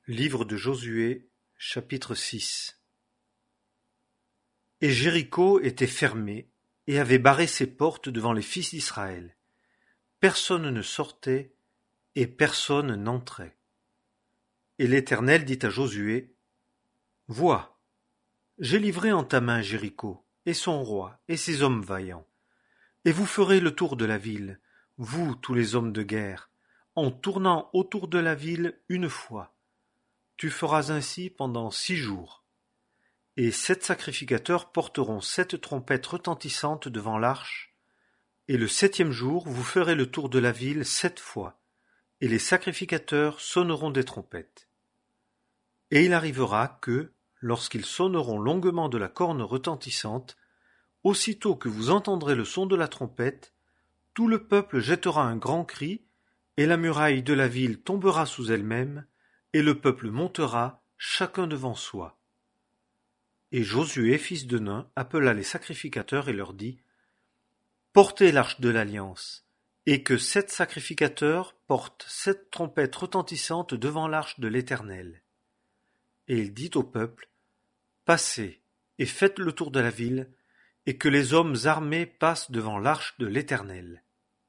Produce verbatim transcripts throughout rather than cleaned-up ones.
Livre de Josué, chapitre six. Et Jéricho était fermé, et avait barré ses portes devant les fils d'Israël. Personne ne sortait, et personne n'entrait. Et l'Éternel dit à Josué, « Vois, j'ai livré en ta main Jéricho, et son roi, et ses hommes vaillants. Et vous ferez le tour de la ville, vous tous les hommes de guerre, en tournant autour de la ville une fois. Tu feras ainsi pendant six jours. Et sept sacrificateurs porteront sept trompettes retentissantes devant l'arche, et le septième jour vous ferez le tour de la ville sept fois, et les sacrificateurs sonneront des trompettes. Et il arrivera que, lorsqu'ils sonneront longuement de la corne retentissante, aussitôt que vous entendrez le son de la trompette, tout le peuple jettera un grand cri, et la muraille de la ville tombera sous elle-même, et le peuple montera, chacun devant soi. Et Josué, fils de Nun, appela les sacrificateurs et leur dit, Portez l'arche de l'alliance, et que sept sacrificateurs portent sept trompettes retentissantes devant l'arche de l'Éternel. Et il dit au peuple, Passez, et faites le tour de la ville, et que les hommes armés passent devant l'arche de l'Éternel.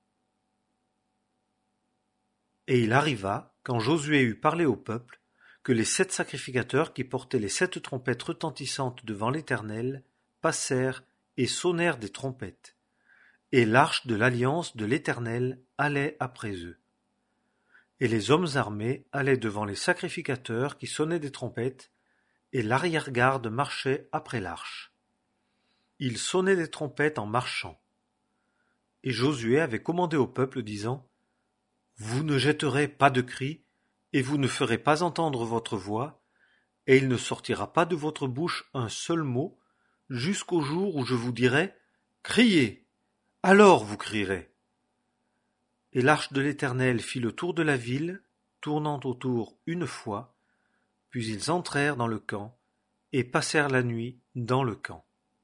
Et il arriva, quand Josué eut parlé au peuple, que les sept sacrificateurs qui portaient les sept trompettes retentissantes devant l'Éternel passèrent et sonnèrent des trompettes. Et l'arche de l'alliance de l'Éternel allait après eux. Et les hommes armés allaient devant les sacrificateurs qui sonnaient des trompettes, et l'arrière-garde marchait après l'arche. Ils sonnaient des trompettes en marchant. Et Josué avait commandé au peuple, disant, Vous ne jetterez pas de cris, et vous ne ferez pas entendre votre voix, et il ne sortira pas de votre bouche un seul mot, jusqu'au jour où je vous dirai, Criez, alors vous crierez. Et l'arche de l'Éternel fit le tour de la ville, tournant autour une fois, puis ils entrèrent dans le camp, et passèrent la nuit dans le camp.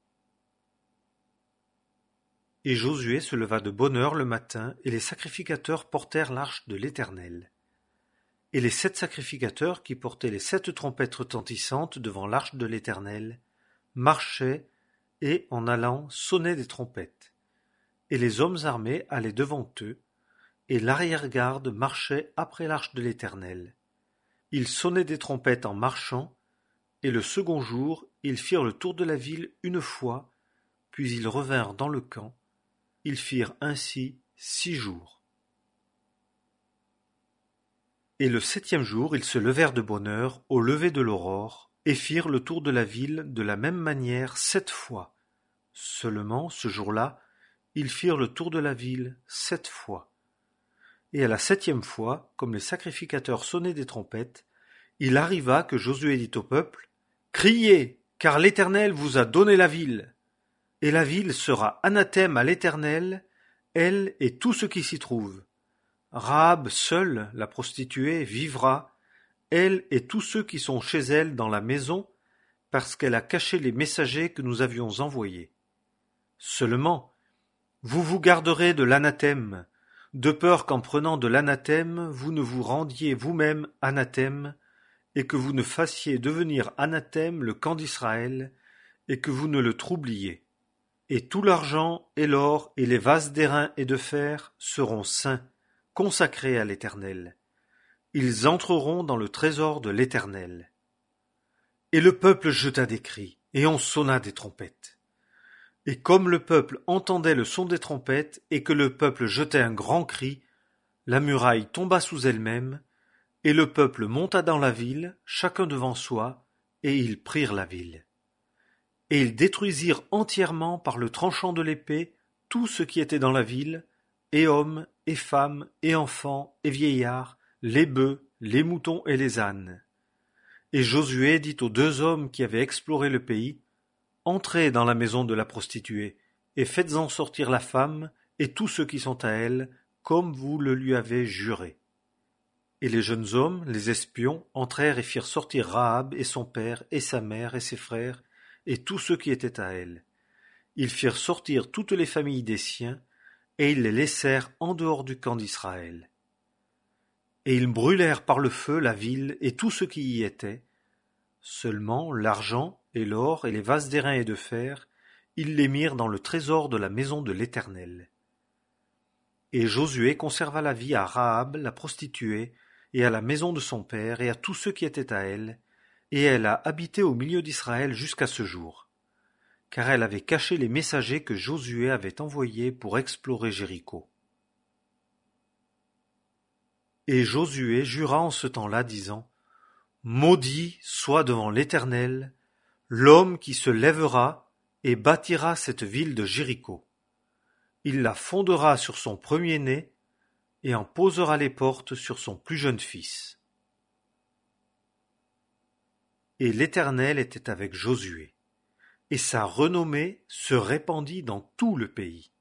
Et Josué se leva de bonne heure le matin, et les sacrificateurs portèrent l'arche de l'Éternel. Et les sept sacrificateurs qui portaient les sept trompettes retentissantes devant l'arche de l'Éternel marchaient et, en allant, sonnaient des trompettes. Et les hommes armés allaient devant eux, et l'arrière-garde marchait après l'arche de l'Éternel. Ils sonnaient des trompettes en marchant, et le second jour, ils firent le tour de la ville une fois, puis ils revinrent dans le camp. Ils firent ainsi six jours. Et le septième jour, ils se levèrent de bonne heure, au lever de l'aurore, et firent le tour de la ville de la même manière sept fois. Seulement, ce jour-là, ils firent le tour de la ville sept fois. Et à la septième fois, comme les sacrificateurs sonnaient des trompettes, il arriva que Josué dit au peuple, Criez, car l'Éternel vous a donné la ville. Et la ville sera anathème à l'Éternel, elle et tout ce qui s'y trouve. Rahab seule, la prostituée, vivra, elle et tous ceux qui sont chez elle dans la maison, parce qu'elle a caché les messagers que nous avions envoyés. Seulement, vous vous garderez de l'anathème, de peur qu'en prenant de l'anathème, vous ne vous rendiez vous-même anathème, et que vous ne fassiez devenir anathème le camp d'Israël, et que vous ne le troubliez. Et tout l'argent et l'or et les vases d'airain et de fer seront saints, consacrés à l'Éternel. Ils entreront dans le trésor de l'Éternel. Et le peuple jeta des cris, et on sonna des trompettes. Et comme le peuple entendait le son des trompettes, et que le peuple jetait un grand cri, la muraille tomba sous elle-même, et le peuple monta dans la ville, chacun devant soi, et ils prirent la ville. Et ils détruisirent entièrement par le tranchant de l'épée tout ce qui était dans la ville, et hommes, et femmes, et enfants, et vieillards, les bœufs, les moutons et les ânes. Et Josué dit aux deux hommes qui avaient exploré le pays, Entrez dans la maison de la prostituée, et faites-en sortir la femme, et tous ceux qui sont à elle, comme vous le lui avez juré. Et les jeunes hommes, les espions, entrèrent et firent sortir Rahab et son père, et sa mère, et ses frères, et tous ceux qui étaient à elle. Ils firent sortir toutes les familles des siens, et ils les laissèrent en dehors du camp d'Israël. Et ils brûlèrent par le feu la ville et tout ce qui y était. Seulement l'argent et l'or et les vases d'airain et de fer, ils les mirent dans le trésor de la maison de l'Éternel. Et Josué conserva la vie à Rahab la prostituée, et à la maison de son père, et à tous ceux qui étaient à elle, et elle a habité au milieu d'Israël jusqu'à ce jour, car elle avait caché les messagers que Josué avait envoyés pour explorer Jéricho. Et Josué jura en ce temps-là, disant: Maudit soit devant l'Éternel l'homme qui se lèvera et bâtira cette ville de Jéricho. Il la fondera sur son premier-né et en posera les portes sur son plus jeune fils. Et l'Éternel était avec Josué, et sa renommée se répandit dans tout le pays.